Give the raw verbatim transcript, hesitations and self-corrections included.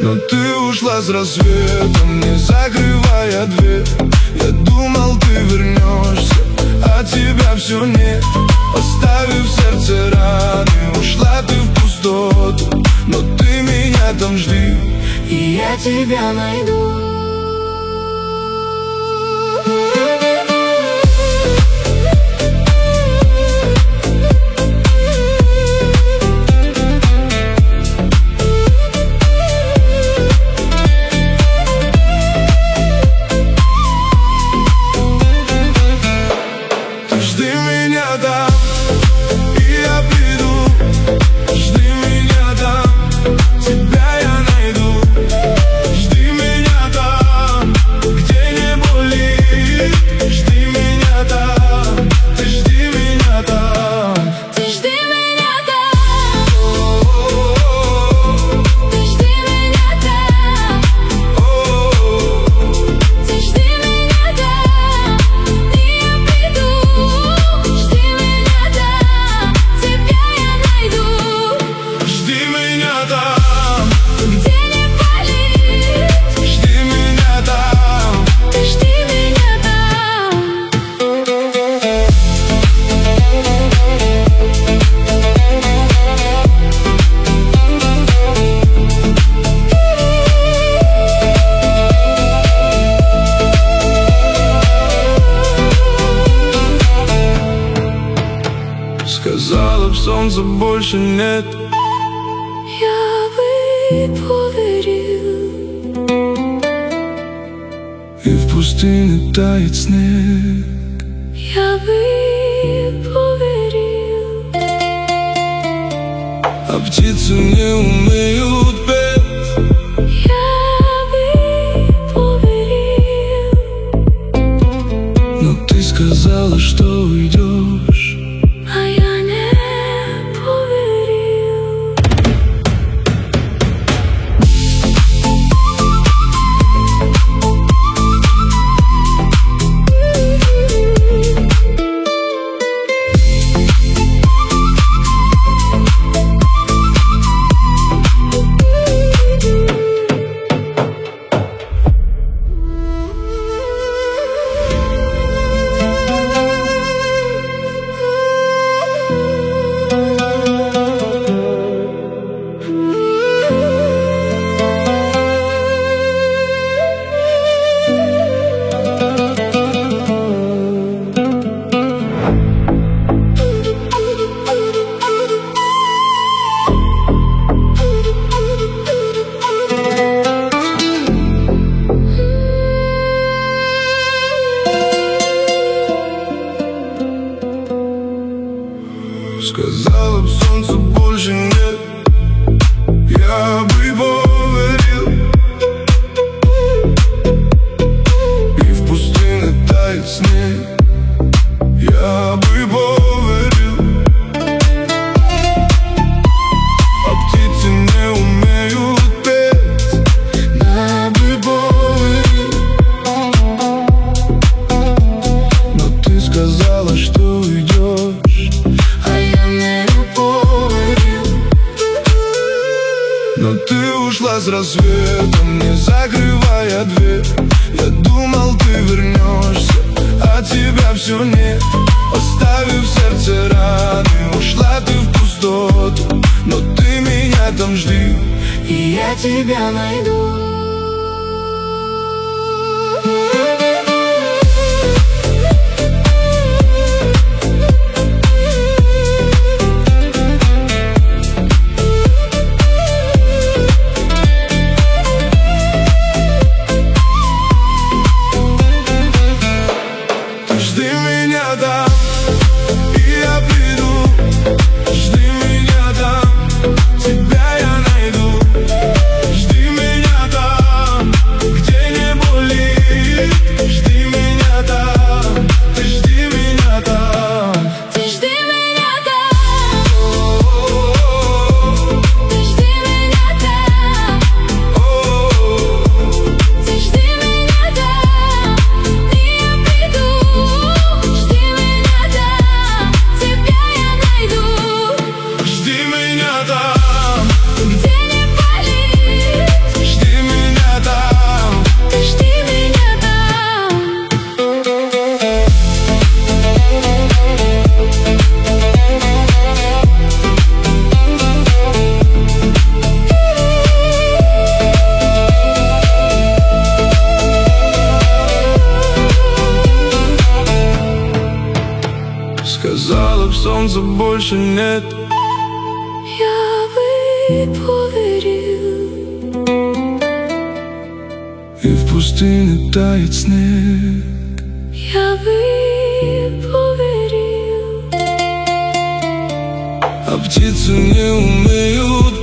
Но ты ушла с рассветом, не закрывая дверь. Я думал, ты вернешься, а тебя все нет. Оставив в сердце раны, ушла ты в пустоту. Но ты меня там жди, и я тебя найду. Сказала б, солнца больше нет. Я бы поверил. И в пустыне тает снег. Я бы поверил. А птицы не умеют петь. Я бы поверил. Но ты сказала, что уйдешь, а я не поверил. Сказала б, солнца больше нет. Я бы поверил. И в пустыне тает снег. Я бы поверил. А птицы не умеют петь. Я бы поверил. Но ты сказала, что уйдешь, а я не поверил. но ты ушла с рассветом, не закрывая дверь. Я думал, ты вернешься, а тебя все нет. Оставив в сердце раны, ушла ты в пустоту. Но ты меня там жди, и я тебя найду. Жди меня там, и я приду. Жди меня там, тебя я найду. Жди меня там. больше нет. Я бы поверил. И в пустыне тает снег. Я бы поверил. А птицы не умеют